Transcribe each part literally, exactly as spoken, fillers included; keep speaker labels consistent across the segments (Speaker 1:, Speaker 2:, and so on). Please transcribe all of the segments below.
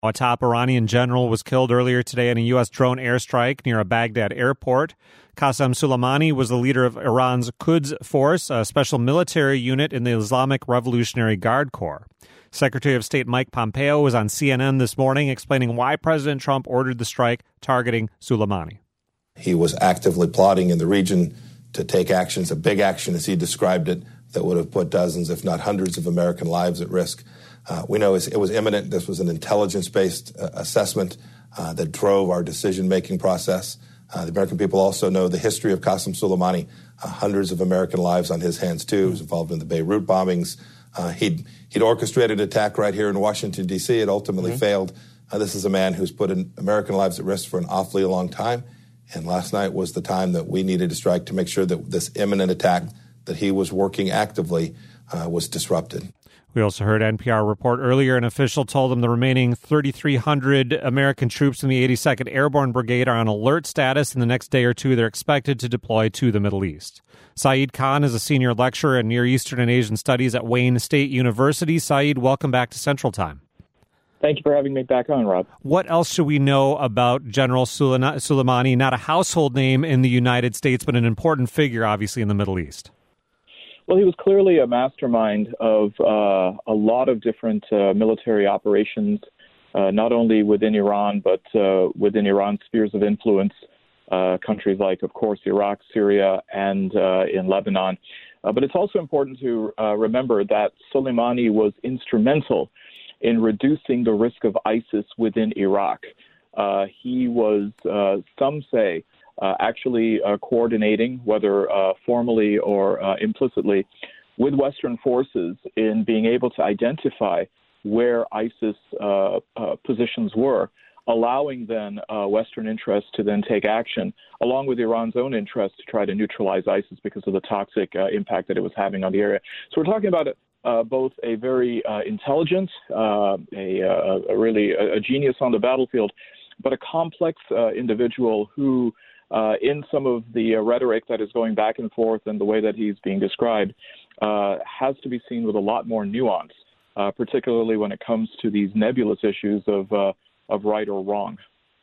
Speaker 1: A top Iranian general was killed earlier today in a U S drone airstrike near a Baghdad airport. Qasem Soleimani was the leader of Iran's Quds Force, a special military unit in the Islamic Revolutionary Guard Corps. Secretary of State Mike Pompeo was on C N N this morning explaining why President Trump ordered the strike targeting Soleimani.
Speaker 2: He was actively plotting in the region to take actions, a big action as he described it, that would have put dozens, if not hundreds, of American lives at risk. Uh, we know it was imminent. This was an intelligence-based uh, assessment uh, that drove our decision-making process. Uh, the American people also know the history of Qasem Soleimani, uh, hundreds of American lives on his hands, too. He was involved in the Beirut bombings. Uh, he'd, he'd orchestrated an attack right here in Washington, D C It ultimately mm-hmm. failed. Uh, this is a man who's put in American lives at risk for an awfully long time. And last night was the time that we needed to strike to make sure that this imminent attack that he was working actively uh, was disrupted.
Speaker 1: We also heard N P R report earlier an official told them the remaining thirty-three hundred American troops in the eighty-second Airborne Brigade are on alert status. In the next day or two, they're expected to deploy to the Middle East. Saeed Khan is a senior lecturer in Near Eastern and Asian Studies at Wayne State University. Saeed, welcome back to Central Time.
Speaker 3: Thank you for having me back on, Rob.
Speaker 1: What else should we know about General Soleimani? Not a household name in the United States, but an important figure, obviously, in the Middle East.
Speaker 3: Well, he was clearly a mastermind of uh, a lot of different uh, military operations, uh, not only within Iran, but uh, within Iran's spheres of influence, uh, countries like, of course, Iraq, Syria, and uh, in Lebanon. Uh, but it's also important to uh, remember that Soleimani was instrumental in reducing the risk of ISIS within Iraq. Uh, he was, uh, some say, Uh, actually uh, coordinating, whether uh, formally or uh, implicitly, with Western forces in being able to identify where ISIS uh, uh, positions were, allowing then uh, Western interests to then take action, along with Iran's own interests to try to neutralize ISIS because of the toxic uh, impact that it was having on the area. So we're talking about uh, both a very uh, intelligent, uh, a, a really a, a genius on the battlefield, but a complex uh, individual who Uh, in some of the uh, rhetoric that is going back and forth and the way that he's being described, uh, has to be seen with a lot more nuance, uh, particularly when it comes to these nebulous issues of uh, of right or wrong.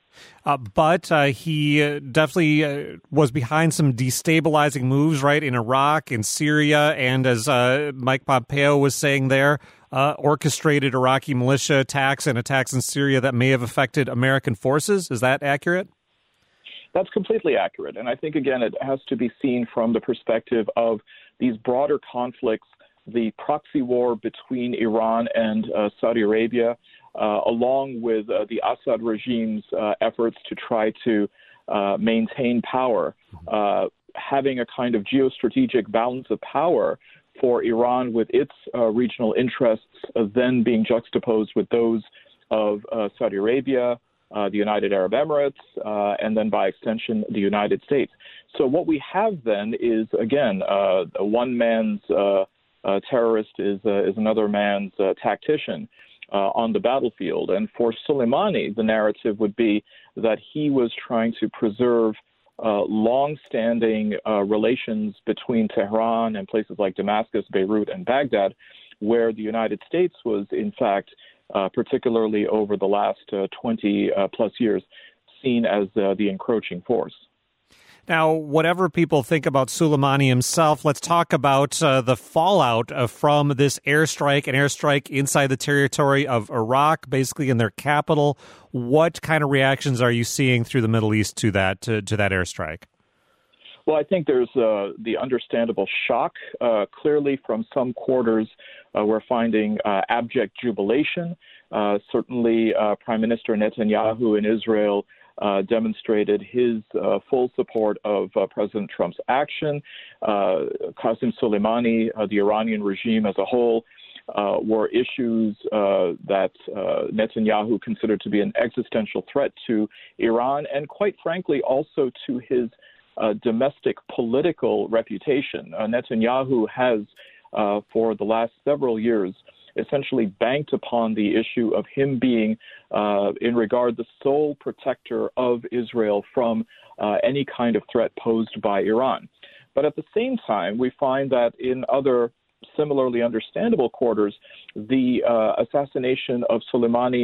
Speaker 1: Uh, but uh, he uh, definitely uh, was behind some destabilizing moves, right, in Iraq, in Syria, and as uh, Mike Pompeo was saying there, uh, orchestrated Iraqi militia attacks and attacks in Syria that may have affected American forces. Is that accurate?
Speaker 3: That's completely accurate. And I think, again, it has to be seen from the perspective of these broader conflicts, the proxy war between Iran and uh, Saudi Arabia, uh, along with uh, the Assad regime's uh, efforts to try to uh, maintain power, uh, having a kind of geostrategic balance of power for Iran with its uh, regional interests uh, then being juxtaposed with those of uh, Saudi Arabia, Uh, the United Arab Emirates, uh, and then by extension, the United States. So what we have then is, again, uh, one man's uh, uh, terrorist is, uh, is another man's uh, tactician uh, on the battlefield. And for Soleimani, the narrative would be that he was trying to preserve uh, long-standing uh, relations between Tehran and places like Damascus, Beirut, and Baghdad, where the United States was, in fact, Uh, particularly over the last uh, twenty uh, plus years, seen as uh, the encroaching force.
Speaker 1: Now, whatever people think about Soleimani himself, let's talk about uh, the fallout uh, from this airstrike, an airstrike inside the territory of Iraq, basically in their capital. What kind of reactions are you seeing through the Middle East to that to, to that airstrike?
Speaker 3: Well, I think there's uh, the understandable shock. Uh, clearly, from some quarters, uh, we're finding uh, abject jubilation. Uh, certainly, uh, Prime Minister Netanyahu in Israel uh, demonstrated his uh, full support of uh, President Trump's action. Uh, Qasem Soleimani, uh, the Iranian regime as a whole, uh, were issues uh, that uh, Netanyahu considered to be an existential threat to Iran and, quite frankly, also to his Uh, domestic political reputation. Uh, Netanyahu has, uh, for the last several years, essentially banked upon the issue of him being, uh, in regard, the sole protector of Israel from uh, any kind of threat posed by Iran. But at the same time, we find that in other similarly understandable quarters, the uh, assassination of Soleimani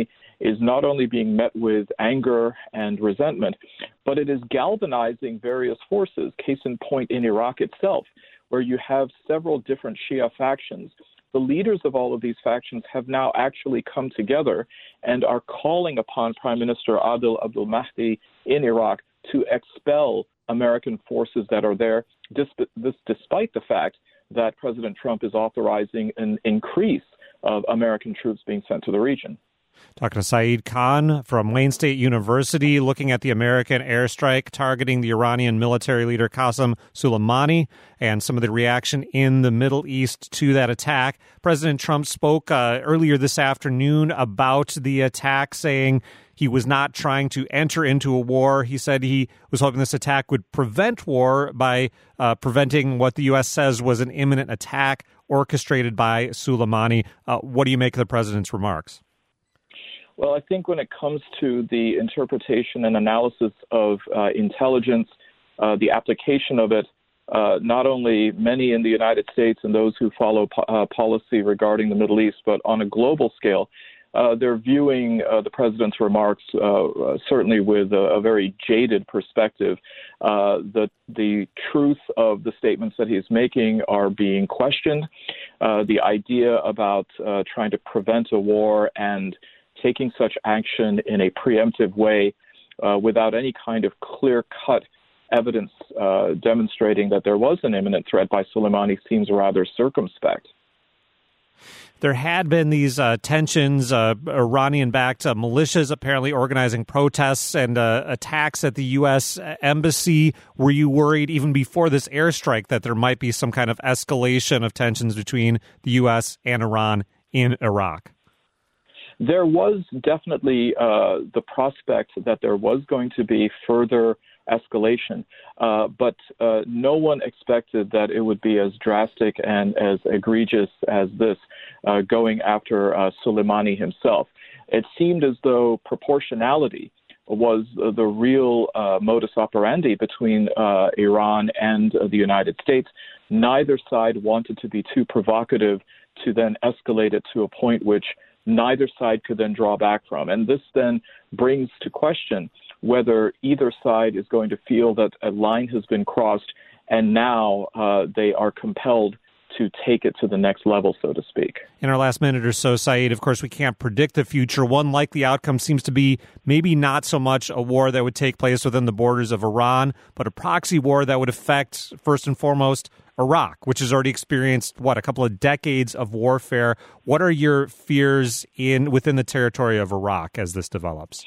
Speaker 3: is not only being met with anger and resentment, but it is galvanizing various forces. Case in point in Iraq itself, where you have several different Shia factions. The leaders of all of these factions have now actually come together and are calling upon Prime Minister Adil Abdul Mahdi in Iraq to expel American forces that are there, this despite the fact that President Trump is authorizing an increase of American troops being sent to the region.
Speaker 1: Talking to Saeed Khan from Wayne State University, looking at the American airstrike targeting the Iranian military leader Qasem Soleimani and some of the reaction in the Middle East to that attack. President Trump spoke uh, earlier this afternoon about the attack, saying he was not trying to enter into a war. He said he was hoping this attack would prevent war by uh, preventing what the U S says was an imminent attack orchestrated by Soleimani. Uh, what do you make of the president's remarks?
Speaker 3: Well, I think when it comes to the interpretation and analysis of uh, intelligence, uh, the application of it, uh, not only many in the United States and those who follow po- uh, policy regarding the Middle East, but on a global scale, uh, they're viewing uh, the president's remarks uh, uh, certainly with a, a very jaded perspective. Uh, the, the truth of the statements that he's making are being questioned. Uh, the idea about uh, trying to prevent a war and taking such action in a preemptive way uh, without any kind of clear-cut evidence uh, demonstrating that there was an imminent threat by Soleimani seems rather circumspect.
Speaker 1: There had been these uh, tensions, uh, Iranian-backed uh, militias apparently organizing protests and uh, attacks at the U S embassy. Were you worried even before this airstrike that there might be some kind of escalation of tensions between the U S and Iran in Iraq?
Speaker 3: There was definitely uh, the prospect that there was going to be further escalation, uh, but uh, no one expected that it would be as drastic and as egregious as this, uh, going after uh, Soleimani himself. It seemed as though proportionality was uh, the real uh, modus operandi between uh, Iran and uh, the United States. Neither side wanted to be too provocative to then escalate it to a point which neither side could then draw back from. And this then brings to question whether either side is going to feel that a line has been crossed and now uh, they are compelled to take it to the next level, so to speak.
Speaker 1: In our last minute or so, Saeed, of course, we can't predict the future. One likely outcome seems to be maybe not so much a war that would take place within the borders of Iran, but a proxy war that would affect, first and foremost, Iraq, which has already experienced, what, a couple of decades of warfare. What are your fears in within the territory of Iraq as this develops?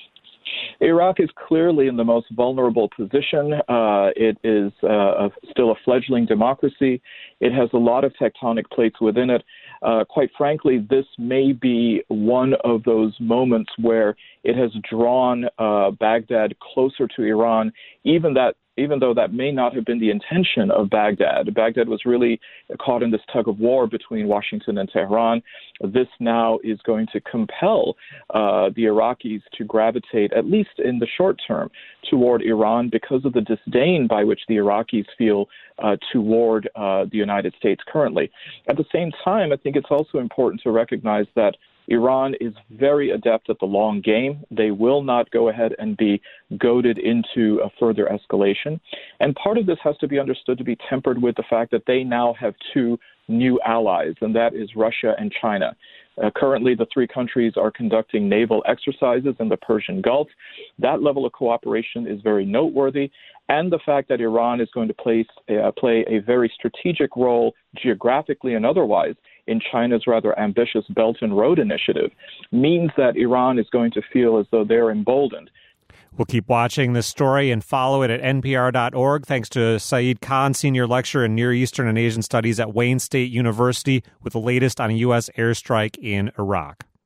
Speaker 3: Iraq is clearly in the most vulnerable position. Uh, it is uh, a, still a fledgling democracy. It has a lot of tectonic plates within it. Uh, quite frankly, this may be one of those moments where it has drawn uh, Baghdad closer to Iran, even that even though that may not have been the intention of Baghdad. Baghdad was really caught in this tug of war between Washington and Tehran. This now is going to compel uh, the Iraqis to gravitate, at least in the short term, toward Iran because of the disdain by which the Iraqis feel uh, toward uh, the United States currently. At the same time, I think it's also important to recognize that Iran is very adept at the long game. They will not go ahead and be goaded into a further escalation. And part of this has to be understood to be tempered with the fact that they now have two new allies, and that is Russia and China. Uh, currently, the three countries are conducting naval exercises in the Persian Gulf. That level of cooperation is very noteworthy. And the fact that Iran is going to place, uh, play a very strategic role geographically and otherwise in China's rather ambitious Belt and Road Initiative means that Iran is going to feel as though they're emboldened.
Speaker 1: We'll keep watching this story and follow it at N P R dot org. Thanks to Saeed Khan, Senior Lecturer in Near Eastern and Asian Studies at Wayne State University, with the latest on a U S airstrike in Iraq.